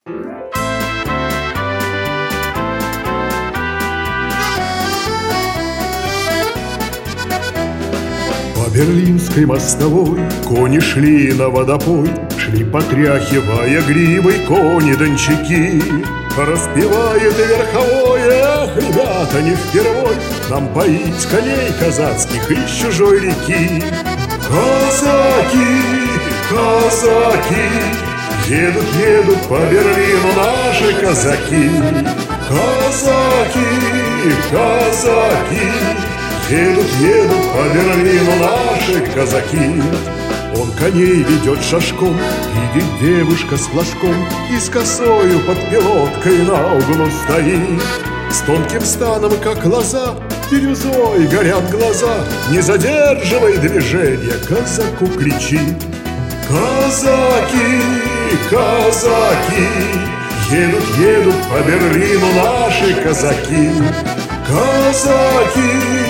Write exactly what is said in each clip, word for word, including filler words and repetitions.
По Берлинской мостовой кони шли на водопой, шли, потряхивая гривой, кони-дончаки. Распевает верховое: ах, ребята, не впервой нам поить коней казацких из чужой реки. Казаки, казаки, едут, едут по Берлину наши казаки. Казаки, казаки, едут, едут по Берлину наши казаки. Он коней ведет шашком, видит девушка с флажком и с косою под пилоткой на углу стоит. С тонким станом, как лоза, бирюзой горят глаза. Не задерживай движения, казаку кричит. Казаки, казаки, едут, едут по Берлину наши казаки. Казаки,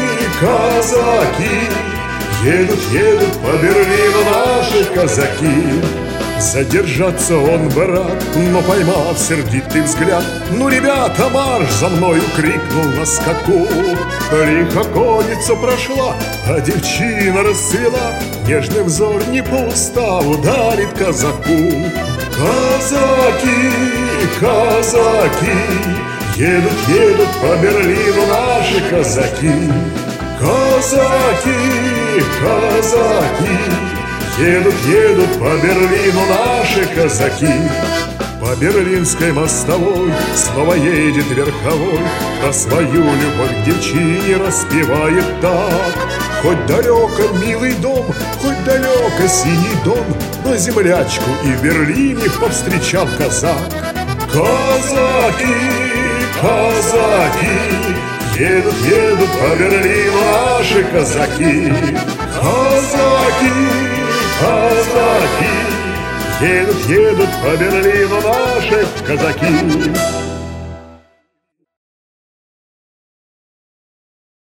казаки, едут, едут по Берлину наши казаки. Задержаться он бы рад, но, поймав сердитый взгляд: ну, ребята, марш за мною! — крикнул на скаку. Лихо конница прошла, а девчина расцвела. Нежный взор не по уставу дарит казаку. Казаки, казаки, едут, едут по Берлину наши казаки. Казаки, казаки, едут, едут по Берлину наши казаки. По Берлинской мостовой снова едет верховой, про свою любовь к девчине распевает так: хоть далеко милый дом, хоть далеко синий дом, но землячку и в Берлине повстречал казак. Казаки, казаки, едут, едут по Берлину наши казаки. Казаки, казаки, едут, едут по Берлину наши казаки.